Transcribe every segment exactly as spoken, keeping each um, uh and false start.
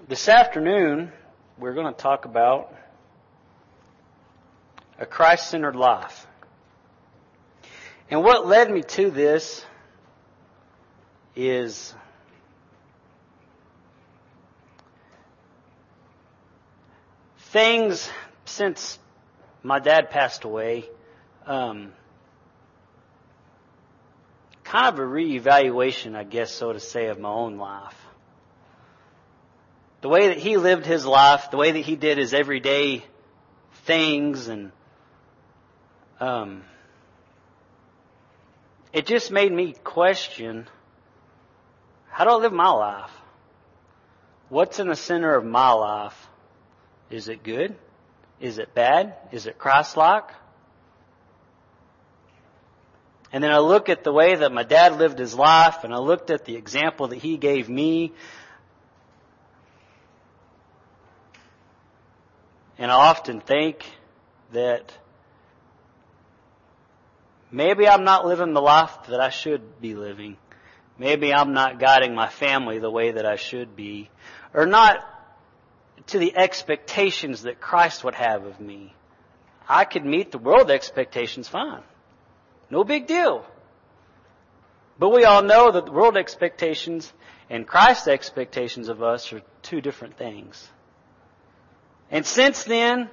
This afternoon, we're going to talk about a Christ-centered life. And what led me to this is things since my dad passed away, um, kind of a reevaluation, I guess, so to say, of my own life. The way that he lived his life, the way that he did his everyday things, and um, it just made me question, how do I live my life? What's in the center of my life? Is it good? Is it bad? Is it Christ-like? And then I look at the way that my dad lived his life, and I looked at the example that he gave me. And I often think that maybe I'm not living the life that I should be living. Maybe I'm not guiding my family the way that I should be. Or not to the expectations that Christ would have of me. I could meet the world expectations fine. No big deal. But we all know that the world expectations and Christ's expectations of us are two different things. And since then,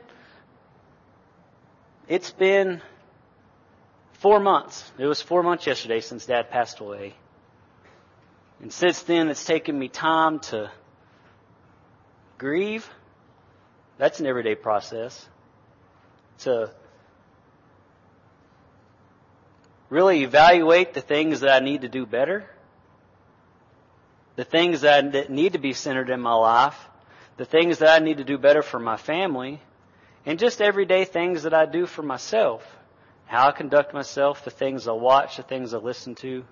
it's been four months. It was four months yesterday since Dad passed away. And since then, it's taken me time to grieve. That's an everyday process. To really evaluate the things that I need to do better. The things that, that need to be centered in my life. The things that I need to do better for my family, and just everyday things that I do for myself. How I conduct myself, the things I watch, the things I listen to.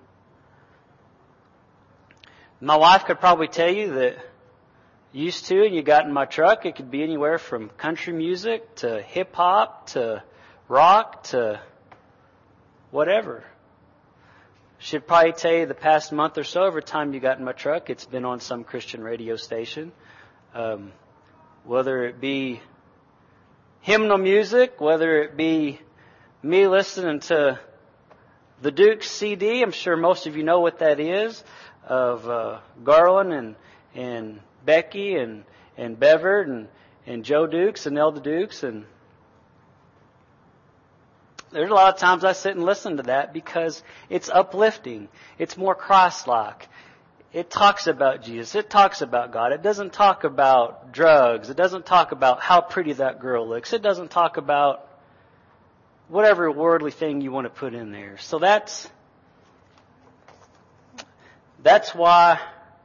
My wife could probably tell you that used to, and you got in my truck, it could be anywhere from country music to hip hop to rock to whatever. She'd probably tell you the past month or so, every time you got in my truck, it's been on some Christian radio station. Um, whether it be hymnal music, whether it be me listening to the Dukes C D, I'm sure most of you know what that is, of uh, Garland and and Becky and and Bevert and and Joe Dukes and Elda Dukes, and there's a lot of times I sit and listen to that because it's uplifting, it's more Christ-like. It talks about Jesus. It talks about God. It doesn't talk about drugs. It doesn't talk about how pretty that girl looks. It doesn't talk about whatever worldly thing you want to put in there. So that's that's why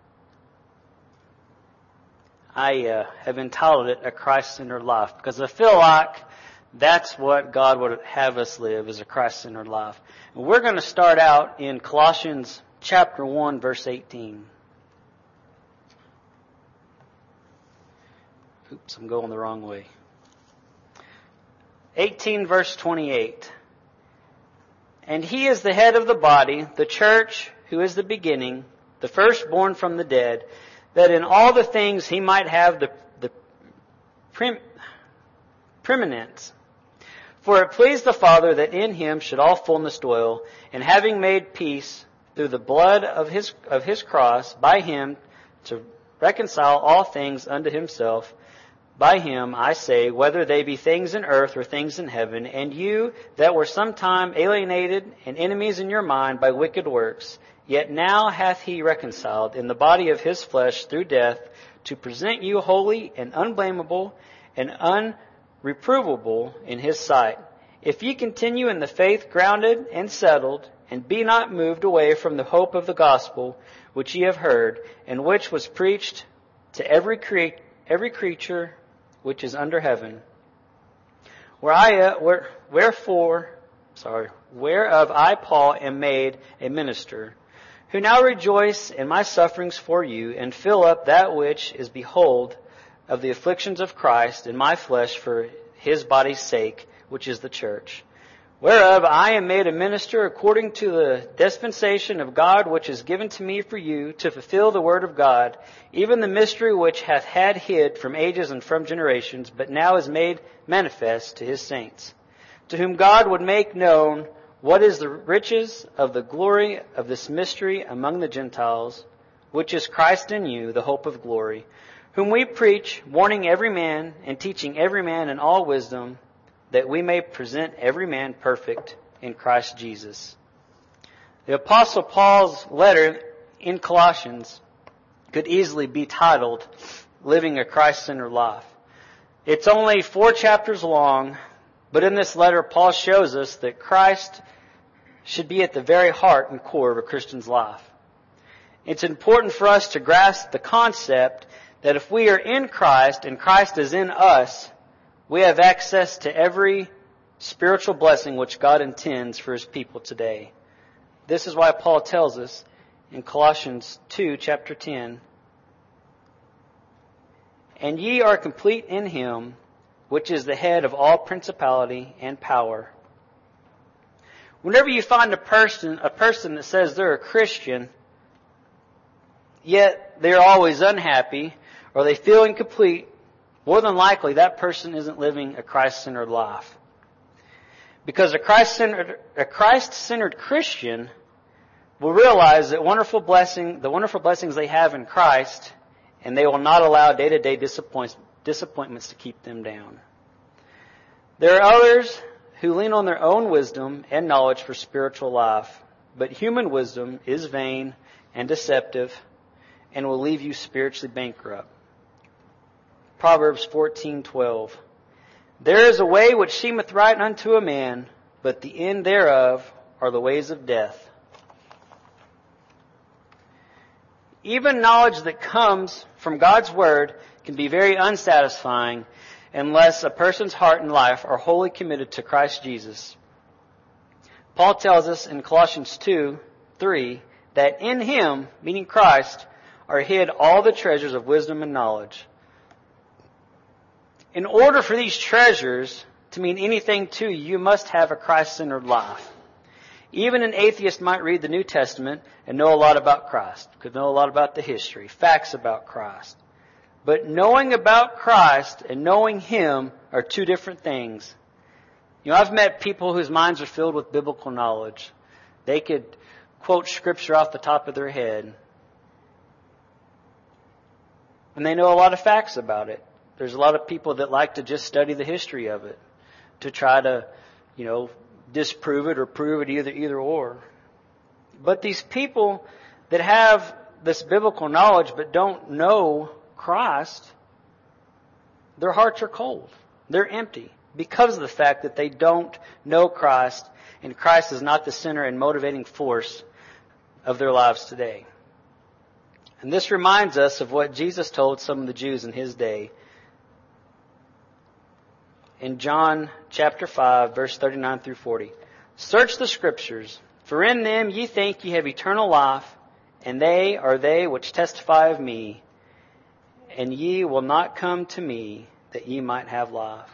I uh, have entitled it A Christ-Centered Life, because I feel like that's what God would have us live, is a Christ-centered life. And we're going to start out in Colossians chapter one, verse eighteen. Oops, I'm going the wrong way. eighteen, verse twenty-eight. And he is the head of the body, the church, who is the beginning, the firstborn from the dead, that in all the things he might have the, the prim, preeminence. For it pleased the Father that in him should all fullness dwell, and having made peace through the blood of his of his cross, by him to reconcile all things unto himself. By him, I say, whether they be things in earth or things in heaven, and you that were sometime alienated and enemies in your mind by wicked works, yet now hath he reconciled in the body of his flesh through death, to present you holy and unblameable and unreprovable in his sight. If ye continue in the faith grounded and settled, and be not moved away from the hope of the gospel which ye have heard, and which was preached to every cre- every creature which is under heaven. Where I, uh, where, wherefore, sorry, whereof I Paul am made a minister, who now rejoice in my sufferings for you, and fill up that which is behold of the afflictions of Christ in my flesh for his body's sake, which is the church, whereof I am made a minister according to the dispensation of God which is given to me for you, to fulfill the word of God, even the mystery which hath had hid from ages and from generations, but now is made manifest to his saints, to whom God would make known what is the riches of the glory of this mystery among the Gentiles, which is Christ in you, the hope of glory, whom we preach, warning every man and teaching every man in all wisdom, that we may present every man perfect in Christ Jesus. The Apostle Paul's letter in Colossians could easily be titled, Living a Christ-Centered Life. It's only four chapters long, but in this letter Paul shows us that Christ should be at the very heart and core of a Christian's life. It's important for us to grasp the concept that if we are in Christ and Christ is in us, we have access to every spiritual blessing which God intends for His people today. This is why Paul tells us in Colossians two, chapter ten, And ye are complete in Him, which is the head of all principality and power. Whenever you find a person, a person that says they're a Christian, yet they're always unhappy, or they feel incomplete, more than likely that person isn't living a Christ-centered life. Because a Christ-centered, a Christ-centered Christian will realize that wonderful blessing, the wonderful blessings they have in Christ, and they will not allow day-to-day disappoint, disappointments to keep them down. There are others who lean on their own wisdom and knowledge for spiritual life, but human wisdom is vain and deceptive and will leave you spiritually bankrupt. Proverbs fourteen twelve. There is a way which seemeth right unto a man, but the end thereof are the ways of death. Even knowledge that comes from God's Word can be very unsatisfying unless a person's heart and life are wholly committed to Christ Jesus. Paul tells us in Colossians two three that in Him, meaning Christ, are hid all the treasures of wisdom and knowledge. In order for these treasures to mean anything to you, you must have a Christ-centered life. Even an atheist might read the New Testament and know a lot about Christ, could know a lot about the history, facts about Christ. But knowing about Christ and knowing Him are two different things. You know, I've met people whose minds are filled with biblical knowledge. They could quote Scripture off the top of their head. And they know a lot of facts about it. There's a lot of people that like to just study the history of it to try to, you know, disprove it or prove it, either either or. But these people that have this biblical knowledge but don't know Christ, their hearts are cold. They're empty because of the fact that they don't know Christ, and Christ is not the center and motivating force of their lives today. And this reminds us of what Jesus told some of the Jews in His day. In John chapter five, verse thirty-nine through forty. Search the Scriptures, for in them ye think ye have eternal life, and they are they which testify of me. And ye will not come to me, that ye might have life.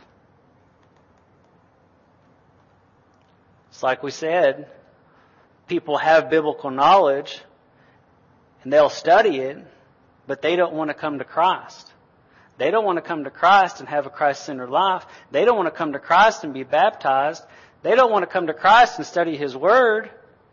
It's like we said, people have biblical knowledge, and they'll study it, but they don't want to come to Christ. They don't want to come to Christ and have a Christ-centered life. They don't want to come to Christ and be baptized. They don't want to come to Christ and study His Word.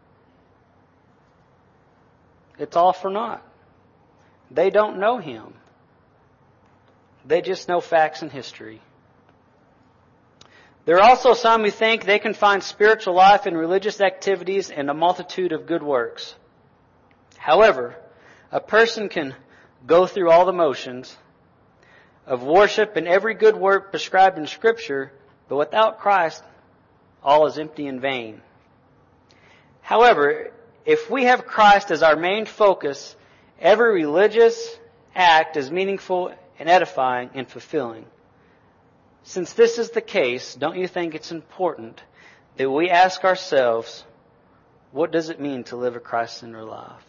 It's all for naught. They don't know Him. They just know facts and history. There are also some who think they can find spiritual life in religious activities and a multitude of good works. However, a person can go through all the motions of worship and every good work prescribed in Scripture, but without Christ, all is empty and vain. However, if we have Christ as our main focus, every religious act is meaningful and edifying and fulfilling. Since this is the case, don't you think it's important that we ask ourselves, what does it mean to live a Christ-centered life?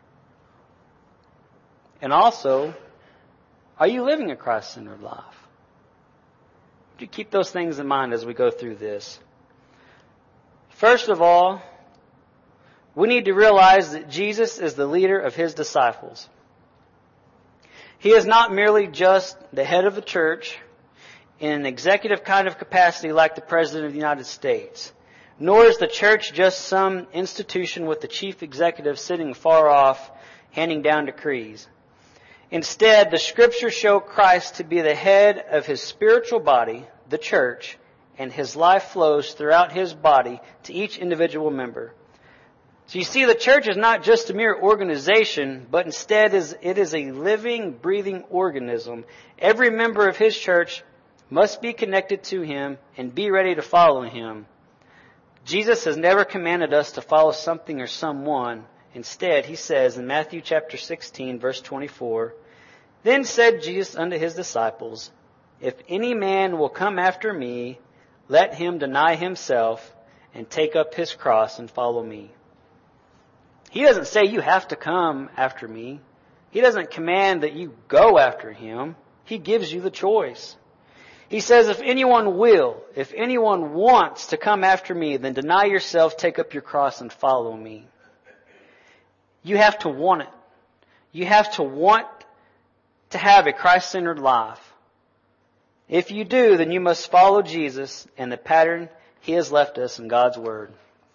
And also, are you living a Christ-centered life? Do you keep those things in mind as we go through this? First of all, we need to realize that Jesus is the leader of His disciples. He is not merely just the head of the church in an executive kind of capacity like the President of the United States, nor is the church just some institution with the chief executive sitting far off handing down decrees. Instead, the Scriptures show Christ to be the head of His spiritual body, the church, and His life flows throughout His body to each individual member. So you see, the church is not just a mere organization, but instead is it is a living, breathing organism. Every member of His church must be connected to Him and be ready to follow Him. Jesus has never commanded us to follow something or someone. Instead, He says in Matthew chapter sixteen, verse twenty-four, "Then said Jesus unto His disciples, If any man will come after me, let him deny himself and take up his cross and follow me." He doesn't say you have to come after me. He doesn't command that you go after Him. He gives you the choice. He says, if anyone will, if anyone wants to come after me, then deny yourself, take up your cross, and follow me. You have to want it. You have to want to have a Christ-centered life. If you do, then you must follow Jesus and the pattern He has left us in God's Word.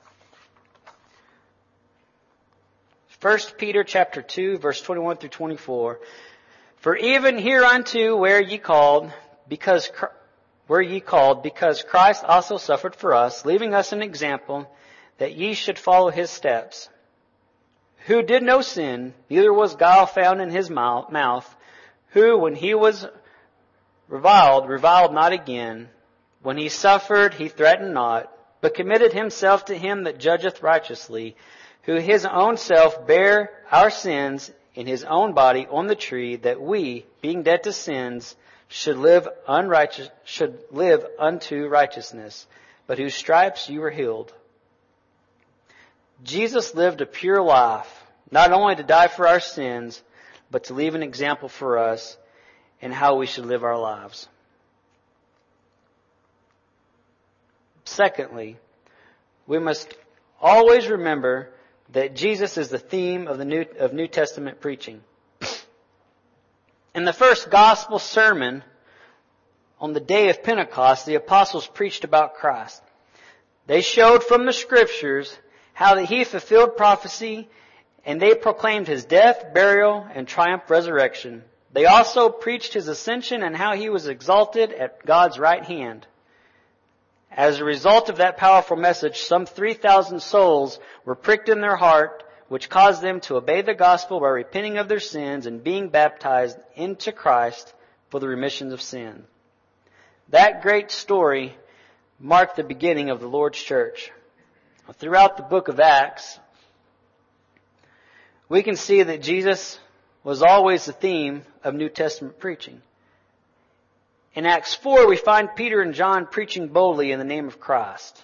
First Peter chapter two, verse twenty-one through twenty-four. "For even hereunto were ye called, because were ye called, because Christ also suffered for us, leaving us an example, that ye should follow His steps. Who did no sin, neither was guile found in His mouth, who, when He was reviled, reviled not again. When He suffered, He threatened not, but committed Himself to Him that judgeth righteously, who His own self bare our sins in His own body on the tree, that we, being dead to sins, should live unrighteous, should live unto righteousness, but whose stripes you were healed." Jesus lived a pure life, not only to die for our sins, but to leave an example for us in how we should live our lives. Secondly, we must always remember that Jesus is the theme of the New, of New Testament preaching. In the first gospel sermon on the day of Pentecost, the apostles preached about Christ. They showed from the Scriptures how that He fulfilled prophecy, and they proclaimed His death, burial, and triumph resurrection. They also preached His ascension and how He was exalted at God's right hand. As a result of that powerful message, some three thousand souls were pricked in their heart, which caused them to obey the gospel by repenting of their sins and being baptized into Christ for the remission of sin. That great story marked the beginning of the Lord's church. Throughout the book of Acts, we can see that Jesus was always the theme of New Testament preaching. In Acts four, we find Peter and John preaching boldly in the name of Christ.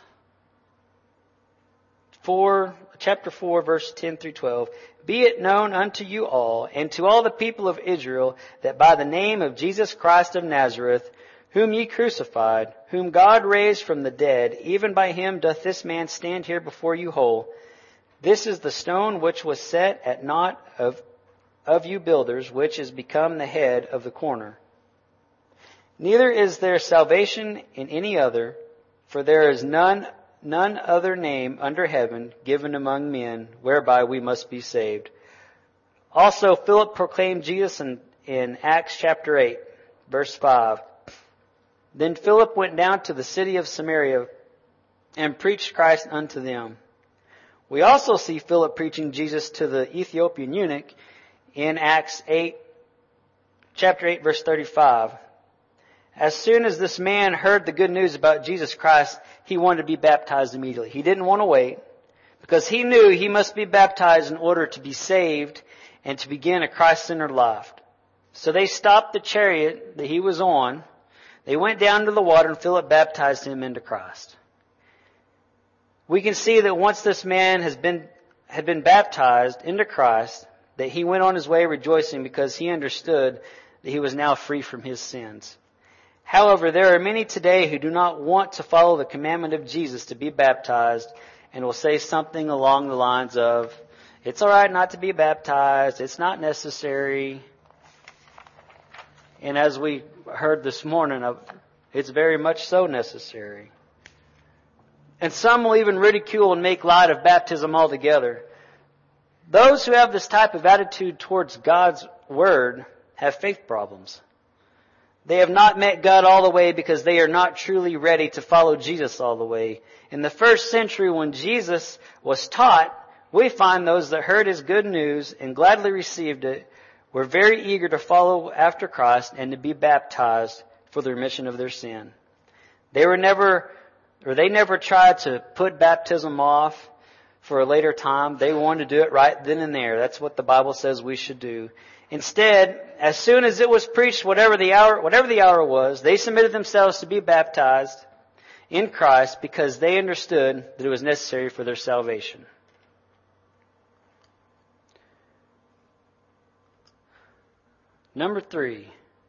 Four, chapter four, verse ten through twelve. "Be it known unto you all, and to all the people of Israel, that by the name of Jesus Christ of Nazareth, whom ye crucified, whom God raised from the dead, even by Him doth this man stand here before you whole. This is the stone which was set at naught of, of you builders, which is become the head of the corner. Neither is there salvation in any other, for there is none none other name under heaven given among men whereby we must be saved." Also, Philip proclaimed Jesus in, in Acts chapter eight, verse five. "Then Philip went down to the city of Samaria and preached Christ unto them." We also see Philip preaching Jesus to the Ethiopian eunuch in Acts eight, chapter eight, verse thirty-five. As soon as this man heard the good news about Jesus Christ, he wanted to be baptized immediately. He didn't want to wait, because he knew he must be baptized in order to be saved and to begin a Christ-centered life. So they stopped the chariot that he was on. They went down to the water, and Philip baptized him into Christ. We can see that once this man has been had been baptized into Christ, that he went on his way rejoicing, because he understood that he was now free from his sins. However, there are many today who do not want to follow the commandment of Jesus to be baptized and will say something along the lines of, it's all right not to be baptized, it's not necessary. And as we heard this morning, it's very much so necessary. And some will even ridicule and make light of baptism altogether. Those who have this type of attitude towards God's Word have faith problems. They have not met God all the way because they are not truly ready to follow Jesus all the way. In the first century, when Jesus was taught, we find those that heard His good news and gladly received it were very eager to follow after Christ and to be baptized for the remission of their sin. They were never, or they never tried to put baptism off for a later time. They wanted to do it right then and there. That's what the Bible says we should do. Instead, as soon as it was preached, whatever the hour, whatever the hour was, they submitted themselves to be baptized in Christ because they understood that it was necessary for their salvation. Number three.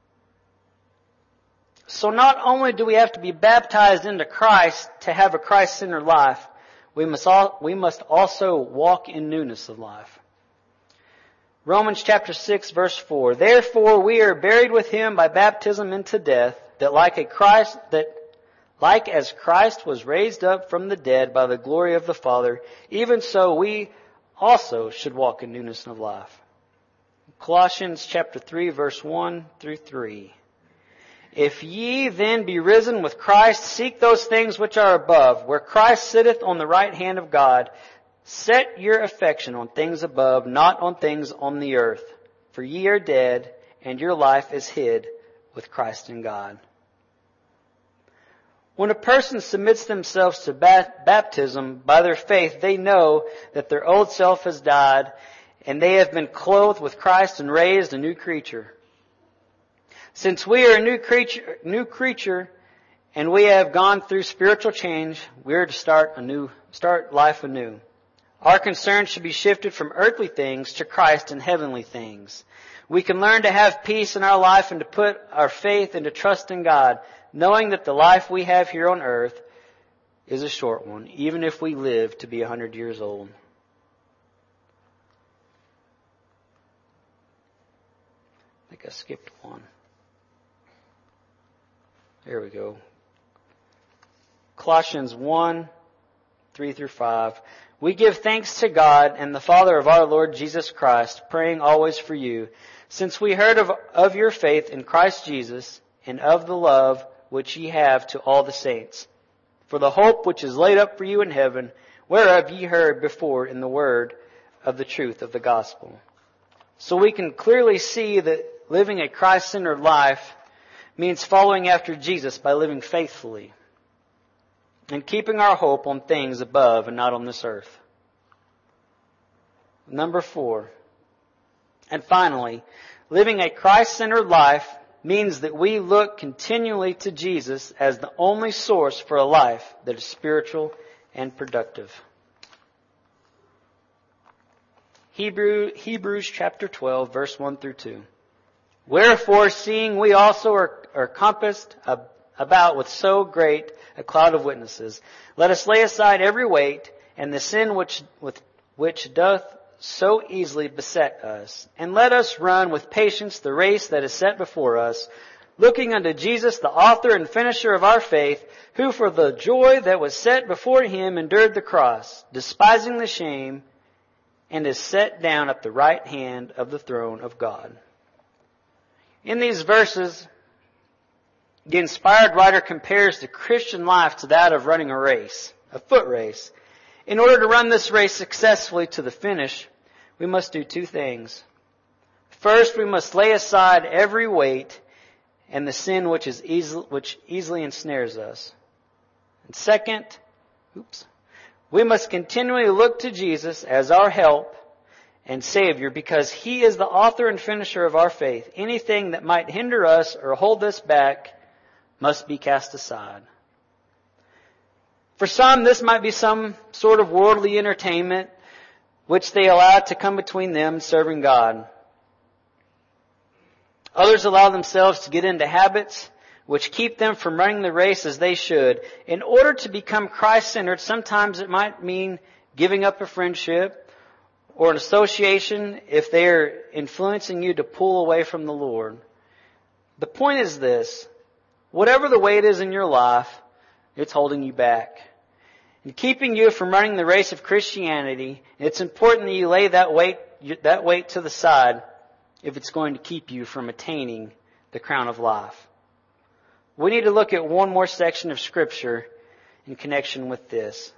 So not only do we have to be baptized into Christ to have a Christ-centered life, we must all, we must also walk in newness of life. Romans chapter six verse four. Therefore we are buried with Him by baptism into death, that like a Christ, that like as Christ was raised up from the dead by the glory of the Father, even so we also should walk in newness of life. Colossians chapter three verse one through three. If ye then be risen with Christ, seek those things which are above, where Christ sitteth on the right hand of God. Set your affection on things above, not on things on the earth. For ye are dead, and your life is hid with Christ in God. When a person submits themselves to baptism by their faith, they know that their old self has died, and they have been clothed with Christ and raised a new creature. Since we are a new creature, new creature, and we have gone through spiritual change, we are to start a new, start life anew. Our concern should be shifted from earthly things to Christ and heavenly things. We can learn to have peace in our life and to put our faith and to trust in God, knowing that the life we have here on earth is a short one, even if we live to be a hundred years old. I think I skipped one. There we go. Colossians one, three through five. We give thanks to God and the Father of our Lord Jesus Christ, praying always for you, since we heard of, of your faith in Christ Jesus and of the love which ye have to all the saints, for the hope which is laid up for you in heaven, whereof ye heard before in the word of the truth of the gospel. So we can clearly see that living a Christ-centered life means following after Jesus by living faithfully and keeping our hope on things above and not on this earth. Number four. And finally, living a Christ-centered life means that we look continually to Jesus as the only source for a life that is spiritual and productive. Hebrew, Hebrews chapter twelve, verse one through two. Wherefore, seeing we also are, are compassed about with so great a cloud of witnesses, let us lay aside every weight and the sin which, with, which doth so easily beset us, and let us run with patience the race that is set before us, looking unto Jesus, the author and finisher of our faith, who for the joy that was set before Him endured the cross, despising the shame, and is set down at the right hand of the throne of God. In these verses, the inspired writer compares the Christian life to that of running a race, a foot race. In order to run this race successfully to the finish, we must do two things. First, we must lay aside every weight and the sin which is easy, which easily ensnares us. And second, oops, we must continually look to Jesus as our help and Savior, because He is the author and finisher of our faith. Anything that might hinder us or hold us back must be cast aside. For some, this might be some sort of worldly entertainment which they allow to come between them serving God. Others allow themselves to get into habits which keep them from running the race as they should. In order to become Christ-centered, sometimes it might mean giving up a friendship or an association if they are influencing you to pull away from the Lord. The point is this: whatever the weight is in your life, it's holding you back and keeping you from running the race of Christianity. It's important that you lay that weight, that weight to the side if it's going to keep you from attaining the crown of life. We need to look at one more section of Scripture in connection with this.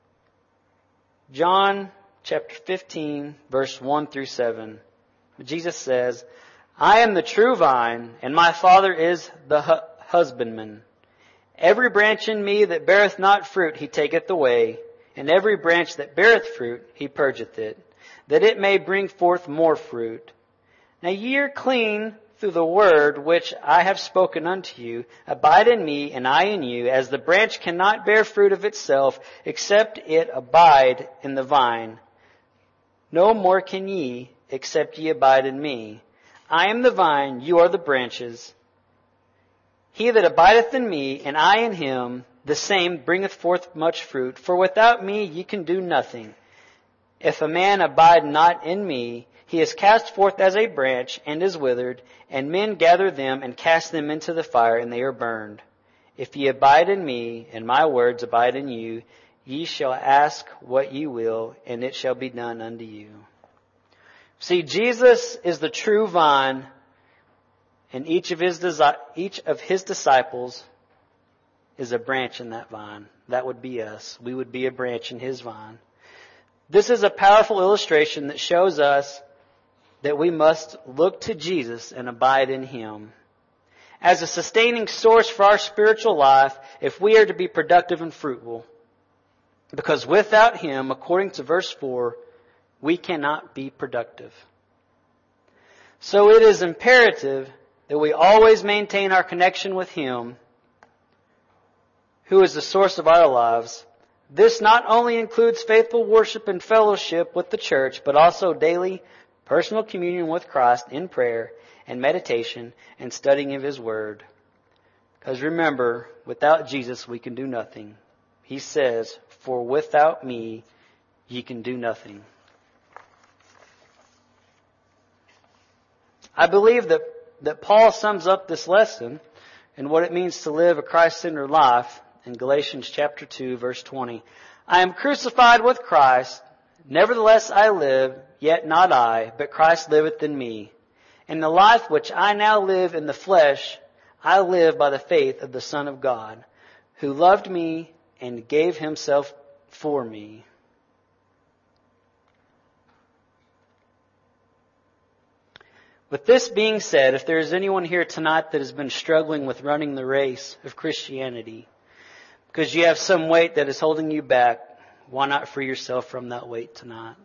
John chapter fifteen, verse one through seven. Jesus says, I am the true vine, and my Father is the hu- husbandman. Every branch in me that beareth not fruit, he taketh away, and every branch that beareth fruit, he purgeth it, that it may bring forth more fruit. Now ye are clean through the word which I have spoken unto you. Abide in me, and I in you, as the branch cannot bear fruit of itself, except it abide in the vine. No more can ye, except ye abide in me. I am the vine, you are the branches. He that abideth in me, and I in him, the same bringeth forth much fruit. For without me ye can do nothing. If a man abide not in me, he is cast forth as a branch, and is withered, and men gather them, and cast them into the fire, and they are burned. If ye abide in me, and my words abide in you, ye shall ask what ye will, and it shall be done unto you. See, Jesus is the true vine, and each of his desi- each of his disciples is a branch in that vine. That would be us. We would be a branch in his vine. This is a powerful illustration that shows us that we must look to Jesus and abide in him as a sustaining source for our spiritual life if we are to be productive and fruitful. Because without him, according to verse four, we cannot be productive. So it is imperative that we always maintain our connection with him, who is the source of our lives. This not only includes faithful worship and fellowship with the church, but also daily personal communion with Christ in prayer and meditation and studying of his word. Because remember, without Jesus we can do nothing. He says, for without me ye can do nothing. I believe that, that Paul sums up this lesson and what it means to live a Christ-centered life in Galatians chapter two, verse twenty. I am crucified with Christ. Nevertheless I live, yet not I, but Christ liveth in me. And the life which I now live in the flesh, I live by the faith of the Son of God, who loved me and gave himself for me. With this being said, if there is anyone here tonight that has been struggling with running the race of Christianity, because you have some weight that is holding you back, why not free yourself from that weight tonight?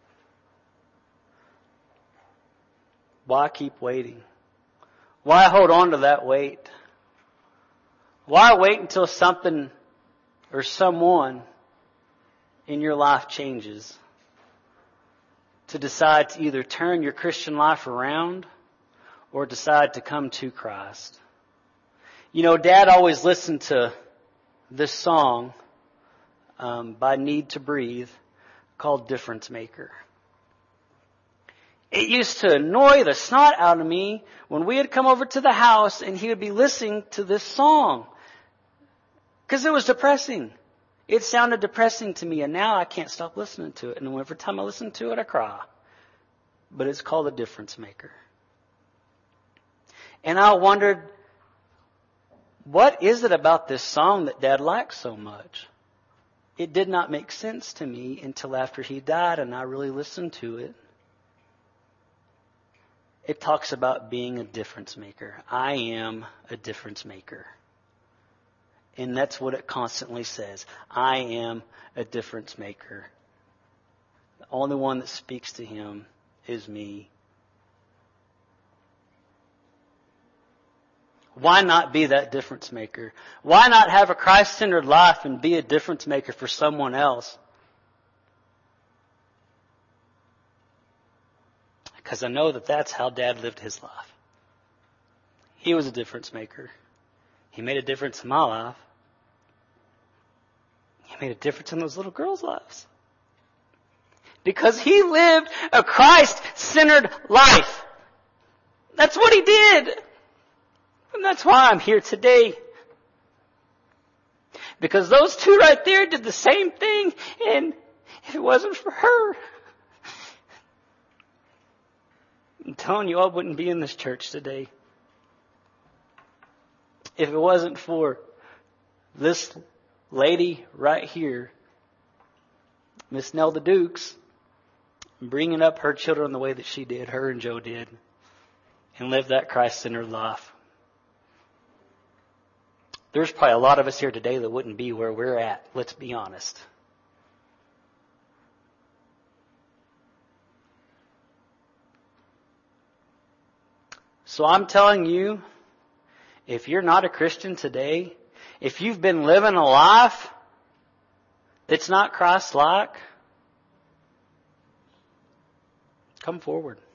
Why keep waiting? Why hold on to that weight? Why wait until something or someone in your life changes to decide to either turn your Christian life around or decide to come to Christ? You know, Dad always listened to this song um, by Need to Breathe called Difference Maker. It used to annoy the snot out of me when we had come over to the house and he would be listening to this song. Because it was depressing. It sounded depressing to me, and now I can't stop listening to it. And every time I listen to it, I cry. But it's called a difference maker. And I wondered, what is it about this song that Dad likes so much? It did not make sense to me until after he died and I really listened to it. It talks about being a difference maker. I am a difference maker. And that's what it constantly says. I am a difference maker. The only one that speaks to him is me. Why not be that difference maker? Why not have a Christ-centered life and be a difference maker for someone else? Because I know that that's how Dad lived his life. He was a difference maker. He made a difference in my life. He made a difference in those little girls' lives. Because he lived a Christ-centered life. That's what he did. And that's why I'm here today. Because those two right there did the same thing, and if it wasn't for her, I'm telling you, I wouldn't be in this church today. If it wasn't for this lady right here, Miss Nelda Dukes, bringing up her children the way that she did, her and Joe did, and lived that Christ-centered life. There's probably a lot of us here today that wouldn't be where we're at. Let's be honest. So I'm telling you, if you're not a Christian today, if you've been living a life that's not Christ-like, come forward.